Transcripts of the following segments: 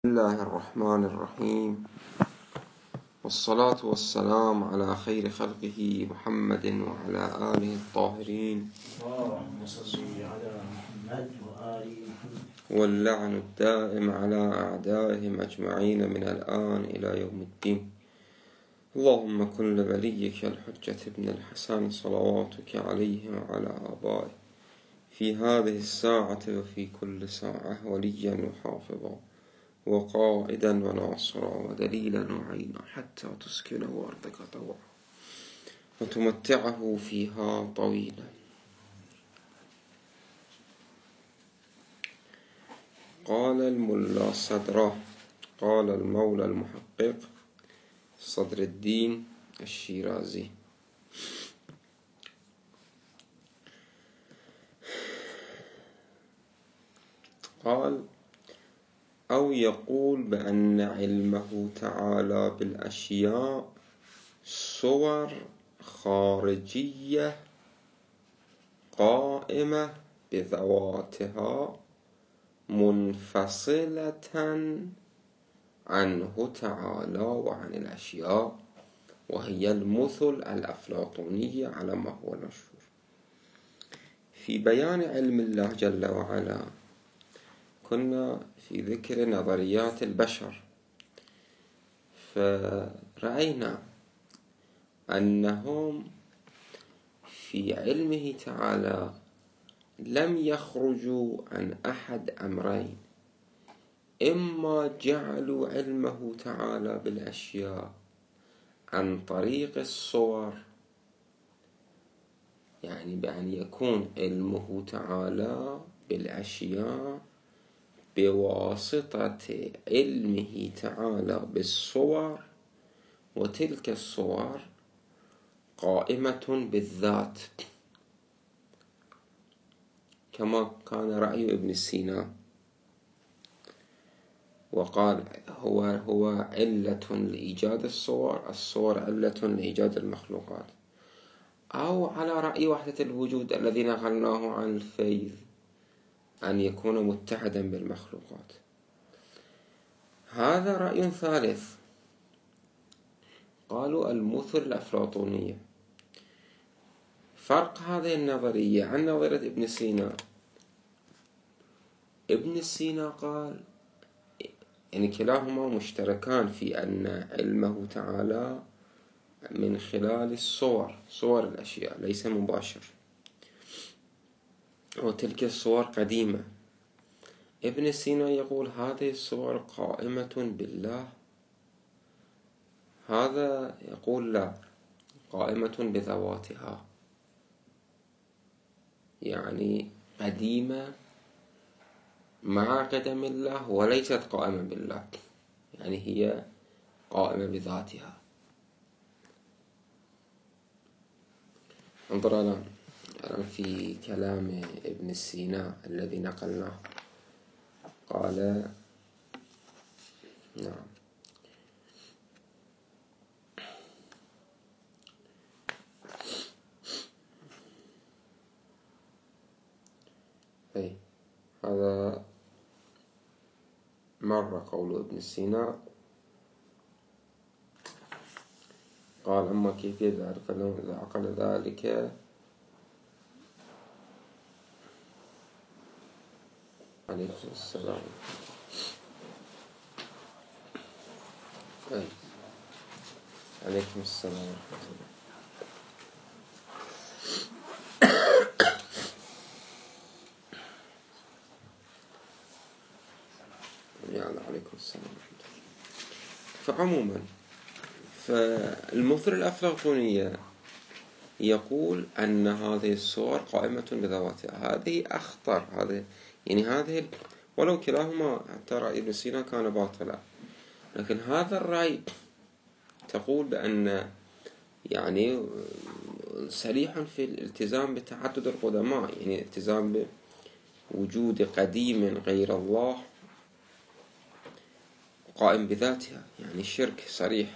الله الرحمن الرحيم، والصلاة والسلام على خير خلقه محمد وعلى آله الطاهرين، اللهم صل على محمد وآل محمد، واللعن الدائم على أعدائهم أجمعين من الآن إلى يوم الدين. اللهم كن لوليك الحجة ابن الحسن صلواتك عليه وعلى آبائه في هذه الساعة وفي كل ساعة وليا وحافظا وقائدا وناصرا ودليلا وعينا، حتى تسكنه أرضك طوعا وتمتعه فيها طويلا. قال الملا صدره، قال المولى المحقق صدر الدين الشيرازي: قال: أو يقول بأن علمه تعالى بالأشياء صور خارجية قائمة بذواتها منفصلة عنه تعالى وعن الأشياء، وهي المثل الأفلاطونية على ما هو مشهور. في بيان علم الله جل وعلا كنا في ذكر نظريات البشر، فرأينا أنهم في علمه تعالى لم يخرجوا عن أحد أمرين: إما جعلوا علمه تعالى بالأشياء عن طريق الصور، يعني بأن يكون علمه تعالى بالأشياء بواسطة علمه تعالى بالصور، وتلك الصور قائمة بالذات، كما كان رأي ابن سينا، وقال هو علة لإيجاد الصور، الصور علة لإيجاد المخلوقات. أو على رأي وحدة الوجود الذي نقلناه عن الفيض، أن يكون متحدا بالمخلوقات. هذا رأي ثالث، قالوا المثل الأفلاطونية. فرق هذه النظرية عن نظرية ابن سينا: ابن سينا قال يعني كلاهما مشتركان في أن علمه تعالى من خلال الصور، صور الأشياء، ليس مباشر، وتلك الصور قديمة. ابن سينا يقول هذه الصور قائمة بالله، هذا يقول لا، قائمة بذواتها، يعني قديمة مع قدم الله وليست قائمة بالله، يعني هي قائمة بذاتها. انظر الآن في كلام ابن سينا الذي نقلناه. قال: نعم، هذا مر قول ابن سينا. قال: أما كيفية ذلك إذا عقل ذلك عليكم السلام. عليكم السلام ورحمة الله. عليكم السلام ورحمة الله. فعموما فالمثل الأفلاطونية يقول أن هذه الصور قائمة بذواتها. هذه أخطر، هذه ولو كلاهما حتى رأي ابن سينا كان باطلا، لكن هذا الرأي تقول بأن يعني صريح في الالتزام بتعدد القدماء، يعني التزام بوجود قديم غير الله قائم بذاتها، يعني الشرك صريح.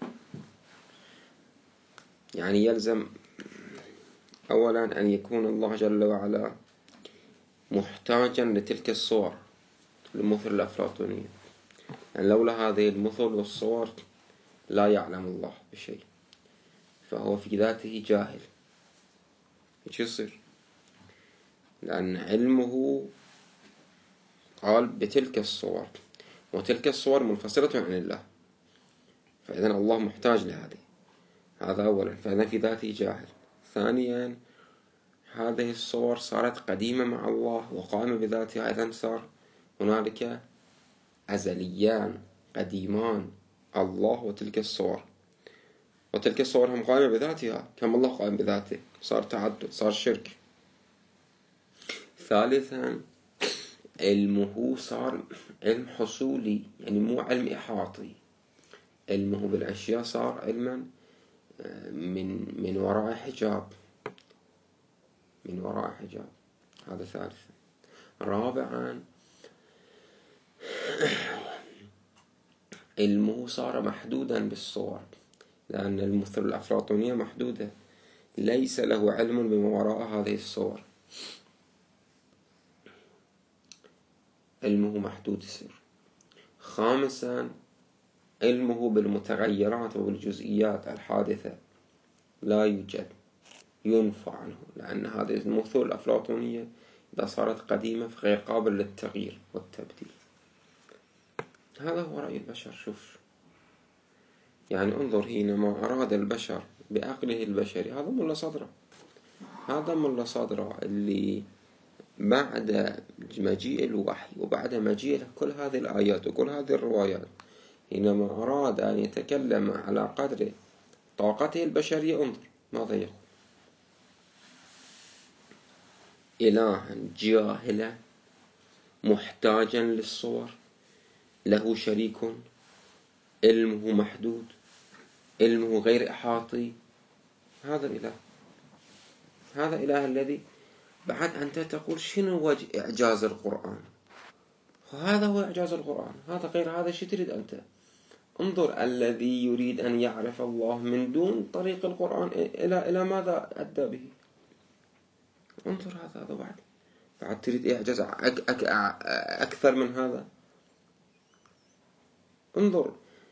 يعني يلزم أولا أن يكون الله جل وعلا محتاجا لتلك الصور، المثل الأفلاطونية. يعني لولا هذه المثل والصور لا يعلم الله بشيء، فهو في ذاته جاهل. ايش يصير؟ لأن علمه قال بتلك الصور، وتلك الصور منفصلة عن الله، فإذا الله محتاج لهذه. هذا أولا، فإذا في ذاته جاهل. ثانيا، هذه الصور صارت قديمة مع الله وقائمة بذاتها، إذن صار هنالك أزليان قديمان، الله وتلك الصور، وتلك الصور هم قائمة بذاتها كما الله قائم بذاته، صار تعدد، صار شرك. ثالثا، علمه صار علم حصولي، يعني مو علم إحاطي. علمه بالأشياء صار علما من وراء حجاب، من وراء حجاب. هذا ثالثا. رابعا، علمه صار محدودا بالصور، لأن المثل الأفلاطونية محدودة، ليس له علم بما وراء هذه الصور، علمه محدود يصير. خامسا، علمه بالمتغيرات وبالجزئيات الحادثة لا يوجد، ينفى عنه، لأن هذه المثل الأفلاطونية إذا صارت قديمة فغير قابل للتغيير والتبديل. هذا هو رأي البشر. شوف، يعني انظر، حينما أراد البشر بعقله البشري، هذا ملا صدره، هذا ملا صدره اللي بعد مجيء الوحي وبعد مجيء كل هذه الآيات وكل هذه الروايات، حينما أراد أن يتكلم على قدر طاقته البشرية، انظر ماذا يقول: إلها جاهلا محتاجا للصور، له شريك، علمه محدود، علمه غير إحاطي. هذا الإله، هذا الإله الذي بعد أنت تقول شنو وجه إعجاز القرآن؟ هذا هو إعجاز القرآن، هذا غير هذا. شو تريد أنت؟ انظر، الذي يريد أن يعرف الله من دون طريق القرآن إلى ماذا أدى به؟ انظر، هذا بعد تريد إعجاز أكثر من هذا؟ انظر،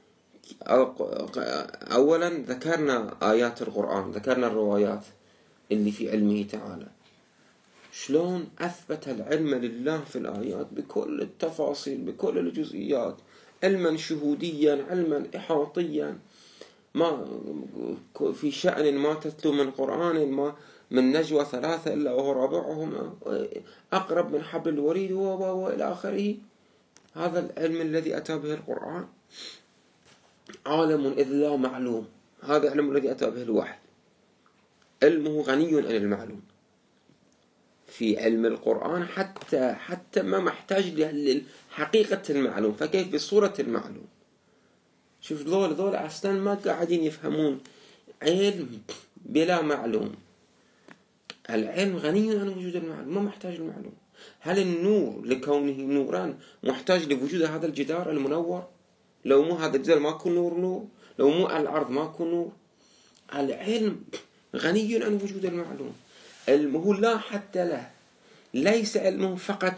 أولا ذكرنا آيات القرآن، ذكرنا الروايات اللي في علمه تعالى، شلون أثبت العلم لله في الآيات بكل التفاصيل بكل الجزئيات، علما شهوديا، علما إحاطيا، ما في شأن ما تتلو من قرآن ما من نجوى ثلاثة إلا وهو رابعهم، أقرب من حبل الوريد وإلى آخره. هذا العلم الذي أتى به القرآن عالم إذ لا معلوم، هذا العلم الذي أتى به الوحي، علمه غني عن المعلوم. في علم القرآن حتى ما محتاج لحقيقة المعلوم، فكيف بصورة المعلوم؟ شوف، ذول أصلا ما قاعدين يفهمون علم بلا معلوم. العلم غني عن وجود المعلوم، ما محتاج المعلوم. هل النور لكونه نورا محتاج لوجود هذا الجدار المنور؟ لو مو هذا الجدار ما يكون نور، لو مو الأرض ما يكون نور. العلم غني عن وجود المعلوم، علمه لا حتى له، ليس علمه فقط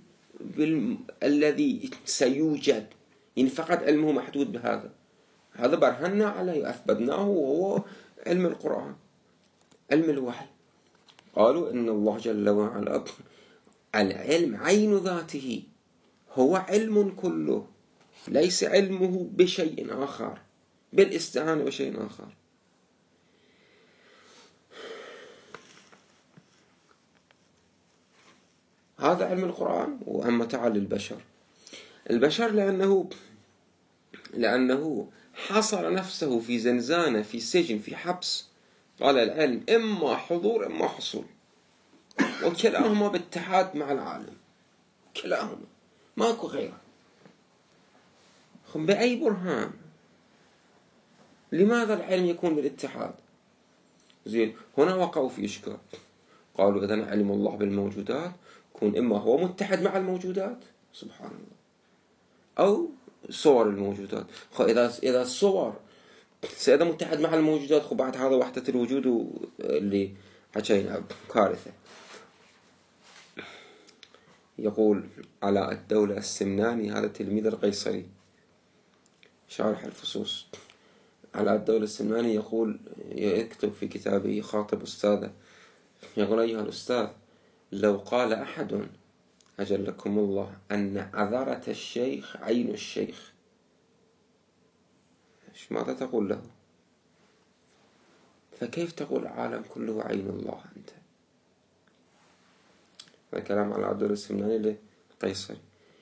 الذي سيوجد، يعني فقط علمه محدود بهذا. هذا برهنا عليه، أثبتناه، وهو علم القرآن، علم الوحي. قالوا إن الله جل وعلا العلم عين ذاته، هو علم كله، ليس علمه بشيء آخر، بالاستعانة بشيء آخر. هذا علم القرآن. وأما تعالى البشر لأنه حصر نفسه في زنزانة، في سجن، في حبس. قال العلم إما حضور إما حصول، وكلاهما باتحاد مع العالم، كلاهما ماكو غيره. بأي برهان؟ لماذا العلم يكون بالاتحاد؟ زين، هنا وقعوا في إشكال. قالوا إذن علم الله بالموجودات يكون إما هو متحد مع الموجودات سبحان الله، أو صور الموجودات. إذا الصور سيدا متحد مع الموجودات، بعد هذا وحدة الوجود اللي حكينا كارثة. يقول علاء الدولة السمناني، هذا تلميذ القيصري شارح الفصوص على الدولة السمناني يقول، يكتب في كتابه يخاطب أستاذه، يقول: أيها الأستاذ، لو قال أحد أجلكم الله أن عذرة الشيخ عين الشيخ، ماذا تقول له؟ فكيف تقول العالم كله عين الله أنت؟ هذا كلام على الدولة السمناني للقيصري.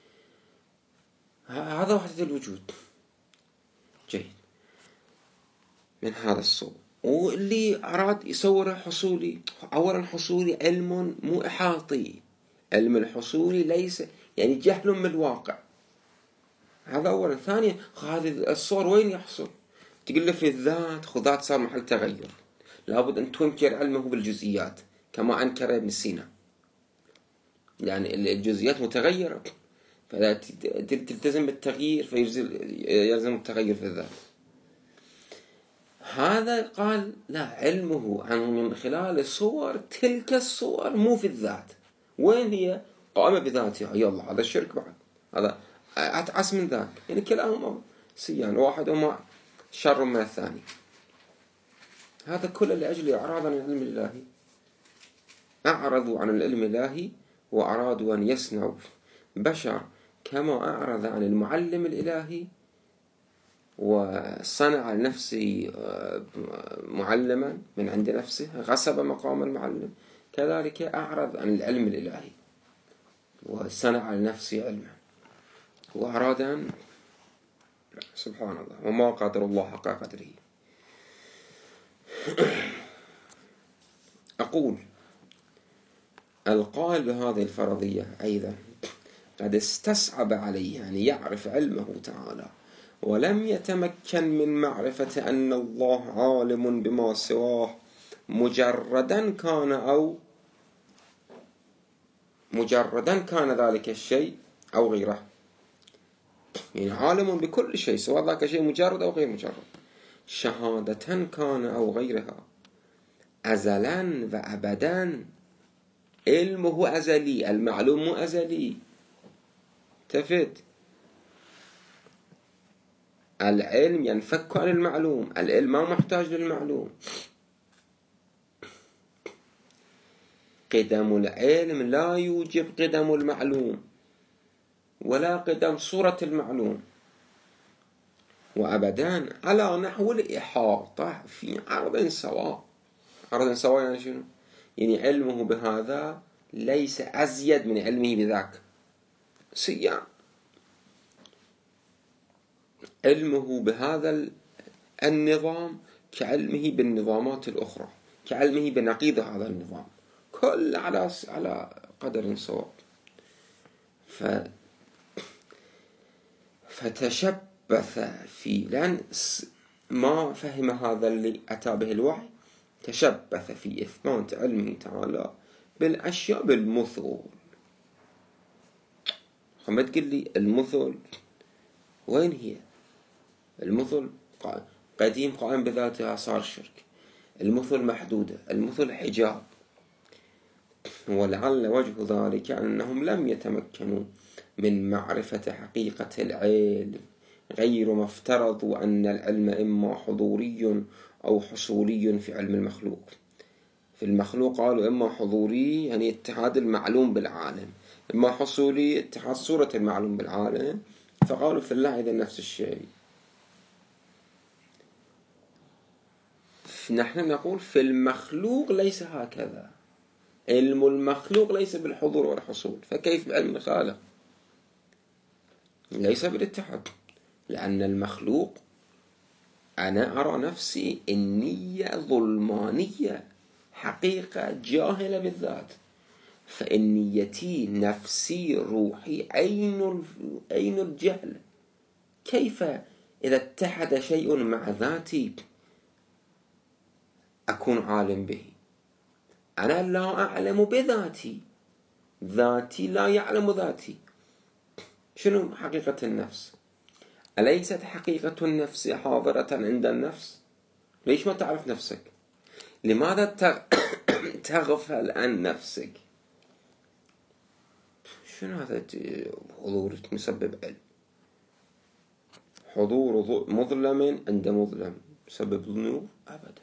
هذا وحدة الوجود. جيد. من هذا الصوب، واللي أراد يصوره حصولي، أولا حصولي علم مو إحاطي. علم الحصولي ليس يعني جهل من الواقع، هذا أولا. ثانيا، هذه الصور وين يحصل؟ تقول له في الذات، خذات صار محل تغير، لابد أن تنكر علمه بالجزئيات كما أنكر ابن سينا، يعني الجزئيات متغيرة، فلا تلتزم بالتغيير فيلزم التغير في الذات. هذا قال لا، علمه عنه من خلال الصور، تلك الصور مو في الذات. وين هي؟ قائمة بذاتها. يلا هذا الشرك بعد، هذا أتعس من ذاك، يعني كلاهما سيان، واحدهما شر من الثاني. هذا كله لأجل إعراض عن العلم الإلهي. أعرضوا عن العلم الإلهي وأرادوا أن يصنعوا بشر كما أعرض عن المعلم الإلهي وصنع لنفسه معلما من عند نفسه، غصب مقام المعلم، كذلك أعرض عن العلم الإلهي وصنع لنفسه علما، وأراد أن، سبحان الله، وما قدر الله حق قدره. أقول القائل بهذه الفرضية أيضا قد استصعب عليه أن يعرف علمه تعالى، ولم يتمكن من معرفة أن الله عالم بما سواه، مجردا كان ذلك الشيء أو غيره. يعني عالم بكل شيء، سواء ذاك شيء مجرد أو غير مجرد، شهادة كان أو غيرها، أزلا وأبدا. علمه أزلي، المعلوم أزلي. تفت العلم ينفك عن المعلوم، العلم ما محتاج للمعلوم. قدم العلم لا يوجب قدم المعلوم ولا قدم صورة المعلوم، وأبدا على نحو الإحاطة في عرض سواء. عرض سواء يعني شنو؟ يعني علمه بهذا ليس أزيد من علمه بذاك، سيان. علمه بهذا النظام كعلمه بالنظامات الأخرى، كعلمه بنقيض هذا النظام، كل على قدر سواء. فتشبث في، لأن ما فهم هذا اللي أتى به الوحي، تشبث في إثبات علمه تعالى بالأشياء بالمثل. ما تقول لي المثل وين هي؟ المثل قديم قائم بذاتها، صار شرك. المثل محدودة، المثل حجاب. ولعل وجه ذلك أنهم لم يتمكنوا من معرفة حقيقة العلم، غير ما افترضوا أن العلم إما حضوري أو حصولي في علم المخلوق. في المخلوق قالوا إما حضوري يعني اتحاد المعلوم بالعالم، إما حصولي اتحاد صورة المعلوم بالعالم، فقالوا في الله إذا نفس الشيء. نحن نقول في المخلوق ليس هكذا، علم المخلوق ليس بالحضور والحصول، فكيف بعلم الخالق؟ ليس بالاتحاد، لأن المخلوق أنا أرى نفسي النية ظلمانية، حقيقة جاهلة بالذات، فإنيتي نفسي روحي أين الجهل. كيف إذا اتحد شيء مع ذاتي أكون عالم به؟ أنا لا أعلم بذاتي، ذاتي لا يعلم ذاتي. شنو حقيقة النفس؟ أليست حقيقة النفس حاضرة عند النفس؟ ليش ما تعرف نفسك؟ لماذا تغفل عن نفسك؟ شنو هذا حضور مسبب علم؟ حضور مظلم عند مظلم سبب النور؟ أبدا.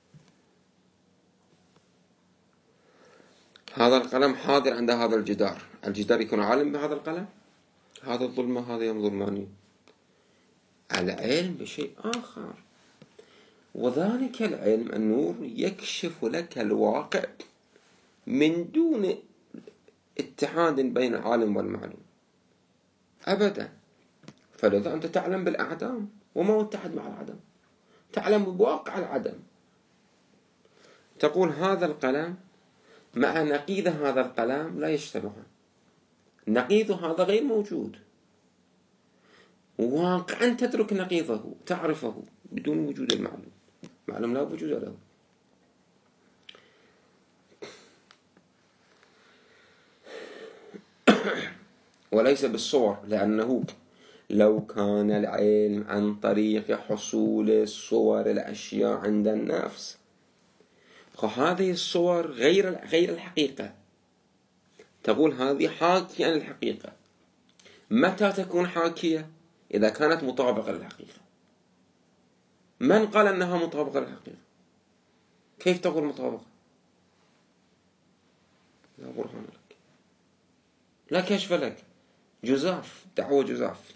هذا القلم حاضر عند هذا الجدار، الجدار يكون عالم بهذا القلم؟ هذا الظلمة هذا يوم ظلماني. العلم بشيء آخر، وذلك العلم النور يكشف لك الواقع من دون اتحاد بين العالم والمعلوم أبدا. فلذا أنت تعلم بالأعدام وما متحد مع العدم، تعلم بواقع العدم. تقول هذا القلم مع نقيض هذا القلم لا يجتمعان، نقيض هذا غير موجود، واقعا تترك نقيضه تعرفه بدون وجود المعلوم، معلوم لا وجود له. وليس بالصور، لأنه لو كان العلم عن طريق حصول صور الأشياء عند النفس، فهذه الصور غير الحقيقة. تقول هذه حاكية عن الحقيقة. متى تكون حاكية؟ إذا كانت مطابقة للحقيقة. من قال أنها مطابقة للحقيقة؟ كيف تقول مطابقة؟ لا برهان لك، لا كشف لك، جزاف، دعوة جزاف.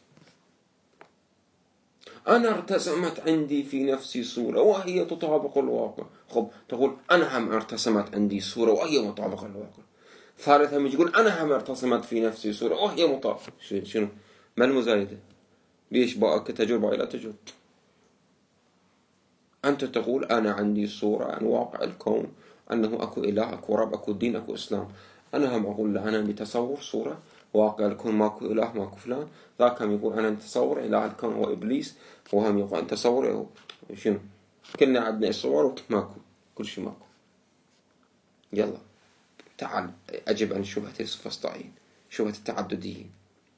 أنا ارتسمت عندي في نفسي صورة وهي تطابق الواقع. خب تقول أنا هم ارتسمت عندي صورة وهي مطابقة للواقع. ثالثا يقول أنا هم ارتسمت في نفسي صورة وهي مطابقة. شنو؟ ما المزايدة؟ ليش باءك تجربة إلى تجربة؟ أنت تقول أنا عندي صورة عن واقع الكون، أنه أكو إله، أكو رب، أكو دين، أكو إسلام. أنا هم أقول له أنا بتصور صورة واقع الكون، ماكو إله ماكو فلان. ذاك هم يقول أنا نتصور إله الكون هو إبليس، وهم يقول أنت تصور شنو؟ كلنا عندنا صور ماكو، كل شيء ماكو. يلا تعال أجب عن شبهة السفسطائيين، شبهة التعدديين.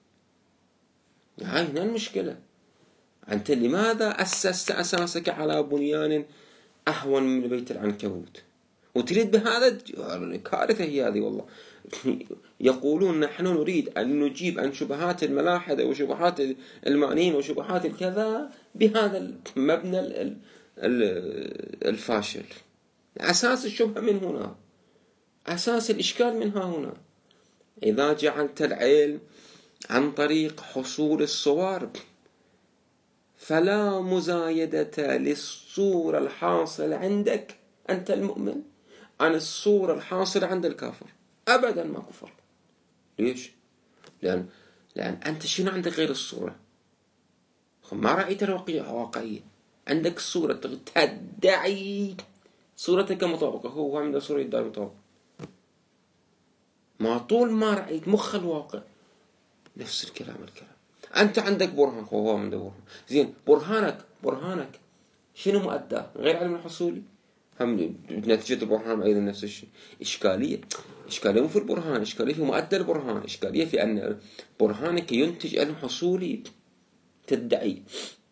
هاي هنا المشكلة. أنت لماذا أسست أساسك على بنيان أهون من بيت العنكبوت وتريد بهذا؟ كارثة هي هذه والله. يقولون نحن نريد أن نجيب عن شبهات الملاحدة وشبهات المعنيين وشبهات الكذا بهذا المبنى الفاشل. أساس الشبهة من هنا، أساس الإشكال منها هنا. إذا جعلت العلم عن طريق حصول الصور فلا مزايدة للصورة الحاصلة عندك أنت المؤمن عن الصورة الحاصلة عند الكافر، أبدا ما كفر. ليش؟ لأن أنت شنو عندك غير الصورة؟ ما رأيت الواقعية. عندك الصورة تدعي صورتك مطابقة، هو عنده صورة يدعي مطابقة. ما طول ما رأيت مخ الواقع نفس الكلام. أنت عندك برهان، هو عنده برهان. زين برهانك شنو مؤداه؟ غير علم الحصولي. هم نتيجة البرهان أيضا نفس الشيء. إشكالية مو في البرهان، إشكالية في مؤدى البرهان، إشكالية في أن برهانك ينتج علم حصولي تدعي.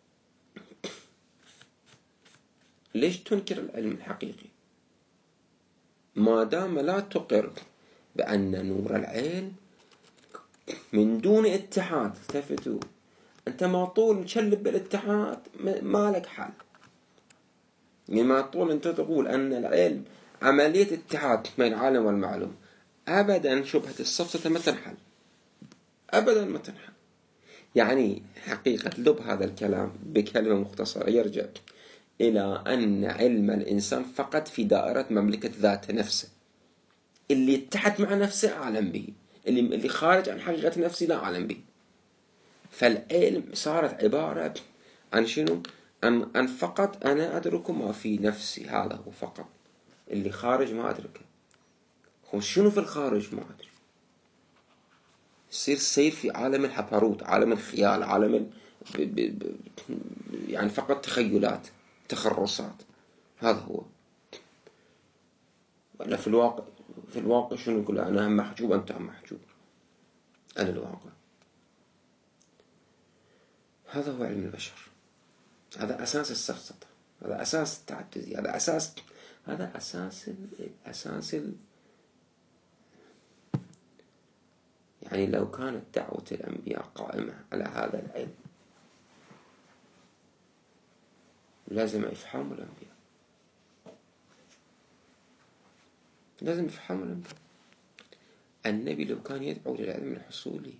ليش تنكر العلم الحقيقي ما دام لا تقر بأن نور العلم من دون اتحاد؟ التفتوا، أنت ما طول مشلب بالاتحاد ما لك حل. ما طول أنت تقول أن العلم عملية اتحاد بين العالم والمعلوم، أبدا شبهة السفسطة ما تنحل، أبدا ما تنحل. يعني حقيقة لب هذا الكلام بكلمة مختصرة يرجع إلى أن علم الإنسان فقط في دائرة مملكة ذات نفسه. اللي اتحد مع نفسه أعلم به، اللي خارج عن حقيقة نفسه لا أعلم به. فالعلم صارت عبارة عن شنو؟ أن فقط أنا أدرك ما في نفسي، هذا هو فقط. اللي خارج ما أدركه. هو شنو في الخارج ما أدري. سير في عالم الحباروت، عالم الخيال، عالم يعني فقط تخيلات، تخرصات. هذا هو. ولا في الواقع شنو نقول؟ أنا هم محجوب، أنت هم محجوب. أنا الواقع. هذا هو علم البشر. هذا أساس السفسطة، هذا أساس التعددي، هذا أساس يعني لو كانت دعوة الأنبياء قائمة على هذا العلم لازم إفهام الأنبياء، لازم إفهام الأنبياء. النبي لو كان يدعو للعلم الحصولي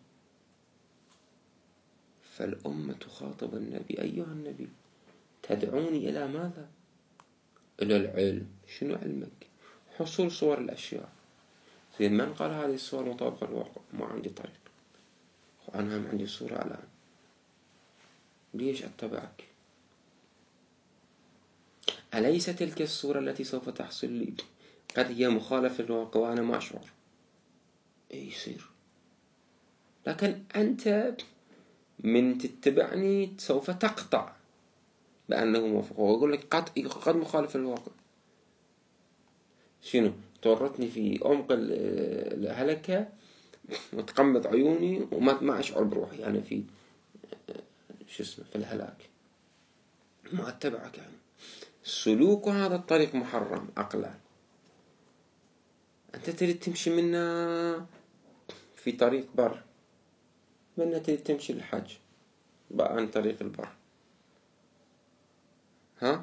فالأمة تخاطب النبي: أيها النبي تدعوني إلى ماذا؟ إلى العلم. شنو علمك؟ حصول صور الأشياء. زين، من قال هذه الصور مطابقة للواقع؟ ما عندي طريق، وأنا هم عندي صورة الآن، ليش أتبعك؟ أليس تلك الصورة التي سوف تحصل لي قد هي مخالفة للواقع وأنا ما أشعر؟ يصير. لكن أنت من تتبعني سوف تقطع بأنه موافق، وأقول لك قد مخالف للواقع. شنو؟ تورطني في عمق الهلكة وتقمض عيوني وما أشعر بروحي أنا في في الهلاك، ما أتبعك يعني. سلوك هذا الطريق محرم عقلا. أنت تريد تمشي منا في طريق بر، منا تريد تمشي للحج بقى عن طريق البر. ها؟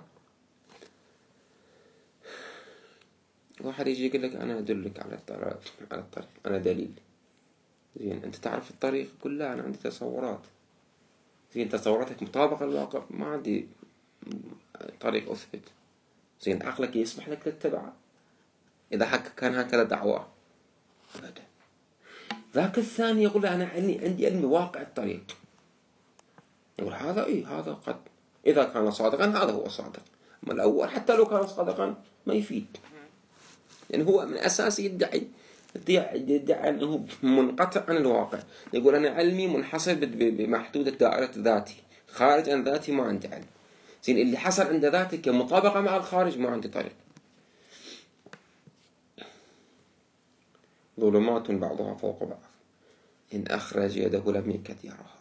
واحد يجي يقول لك أنا أدلك على الطريق، أنا دليل. زين، أنت تعرف الطريق؟ قل لا، أنا عندي تصورات. زين، تصوراتك مطابقة للواقع؟ ما عندي طريق أثبت. زين، عقلك يسمح لك تتبعه إذا كان هكذا دعوة؟ أبدا. ذاك الثاني يقول أنا عندي علم واقع الطريق. يقول هذا هذا قد إذا كان صادقا هذا هو صادق. أما الأول حتى لو كان صادقا ما يفيد، يعني هو من أساس يدعي أنه منقطع عن الواقع. يقول أنا علمي منحصر بمحدود دائرة ذاتي، خارج عن ذاتي ما عندي علم. زين، اللي حصل عند ذاتك مطابقة مع الخارج ما عندي طريق. ظلمات بعضها فوق بعض إن أخرج يده لم يكد يراها.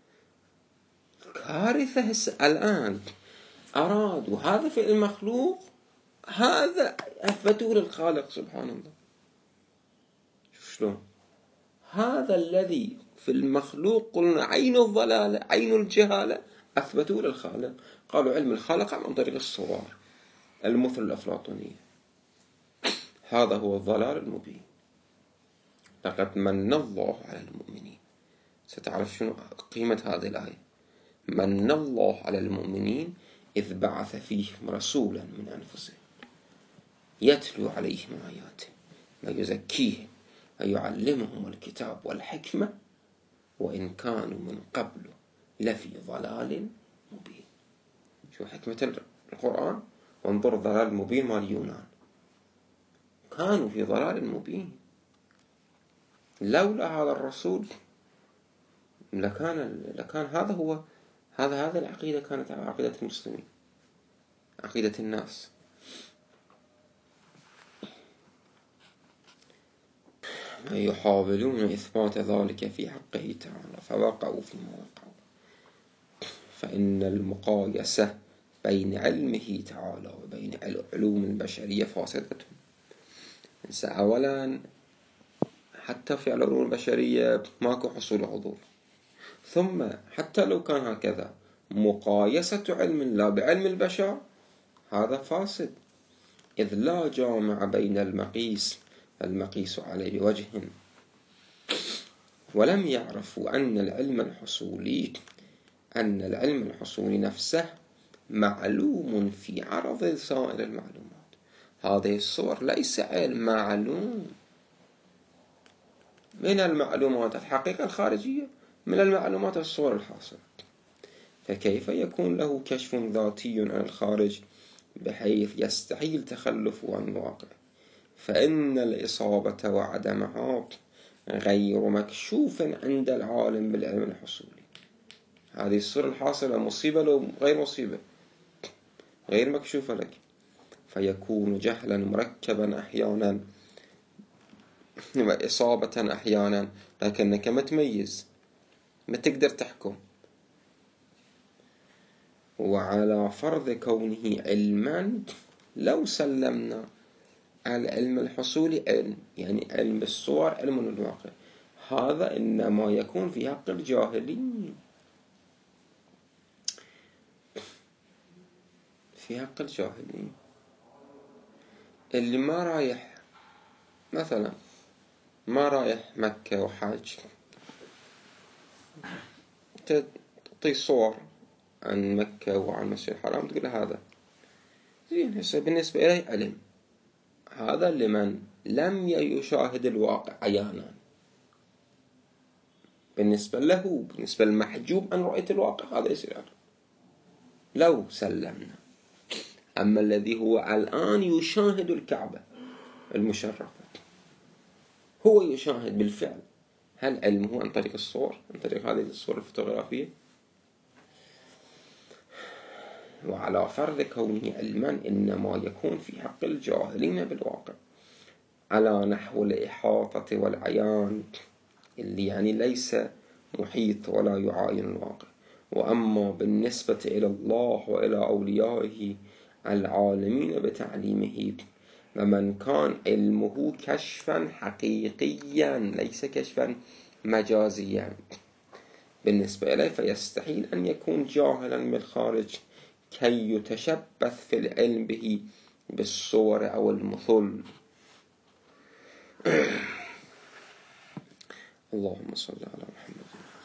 كارثة الآن أرادوا هذا في المخلوق، هذا أثبتوا للخالق سبحان الله. شلون؟ هذا الذي في المخلوق قلنا عين الضلالة عين الجهالة أثبتوا للخالق، قالوا علم الخالق عن طريق الصور المثل الأفلاطونية. هذا هو الضلال المبين. لقد من الله على المؤمنين. ستعرف شنو قيمة هذه الآية. من الله على المؤمنين إذ بعث فيهم رسولا من أنفسهم يتلو عليهم آياته ويزكيهم ويعلمهم الكتاب والحكمة وإن كانوا من قبل لفي ضلال مبين. شو حكمة القرآن؟ وانظر الضلال المبين مال اليونان، كانوا في ضلال مبين. لولا هذا الرسول لكان هذا هو هذا العقيدة كانت عقيدة المسلمين، عقيدة الناس. يحاولون إثبات ذلك في حقه تعالى فوقعوا فيما وقعوا. فإن المقايسة بين علمه تعالى وبين علوم البشرية فاسدة. أولا حتى في العلوم البشرية ماكو حصول حضور، ثم حتى لو كان هكذا مقايسة علم الله بعلم البشر هذا فاسد، إذ لا جامع بين المقيس عليه بوجه. ولم يعرفوا أن العلم الحصولي نفسه معلوم في عرض سائر المعلومات. هذه الصور ليس علم معلوم من المعلومات الحقيقة الخارجية، من المعلومات الصور الحاصلة. فكيف يكون له كشف ذاتي عن الخارج بحيث يستحيل تخلفه عن الواقع؟ فإن الإصابة وعدمها غير مكشوف عند العالم بالعلم الحصولي. هذه الصورة الحاصلة مصيبة لو غير مصيبة، غير مكشوفة لك، فيكون جهلا مركبا أحيانا وإصابة أحيانا، لكنك ما تميز، ما تقدر تحكم. وعلى فرض كونه علما لو سلمنا العلم الحصولي علم، يعني علم الصور علم الواقع، هذا إنما يكون في حق الجاهلين. في حق الجاهلين. اللي ما رايح مثلا ما رايح مكة وحاج، تعطي صور عن مكة وعن المسجد الحرام تقول هذا زين. هسه بالنسبة إليه علم، هذا لمن لم يشاهد الواقع عيانا. بالنسبة له، بالنسبة للمحجوب عن رؤية الواقع، هذا يصير لو سلمنا. أما الذي هو الآن يشاهد الكعبة المشرفة، هو يشاهد بالفعل، هل علمه عن طريق الصور، عن طريق هذه الصور الفوتوغرافية؟ وعلى فرض كونه علما إنما يكون في حق الجاهلين بالواقع على نحو الإحاطة والعيان، اللي يعني ليس محيط ولا يعاين الواقع. وأما بالنسبة إلى الله وإلى أوليائه العالمين بتعليمه، فمن كان علمه كشفا حقيقيا ليس كشفا مجازيا بالنسبة إليه، فيستحيل أن يكون جاهلا بالخارج كي يتشبث في العلم به بالصور أو المثل. اللهم صل على محمد.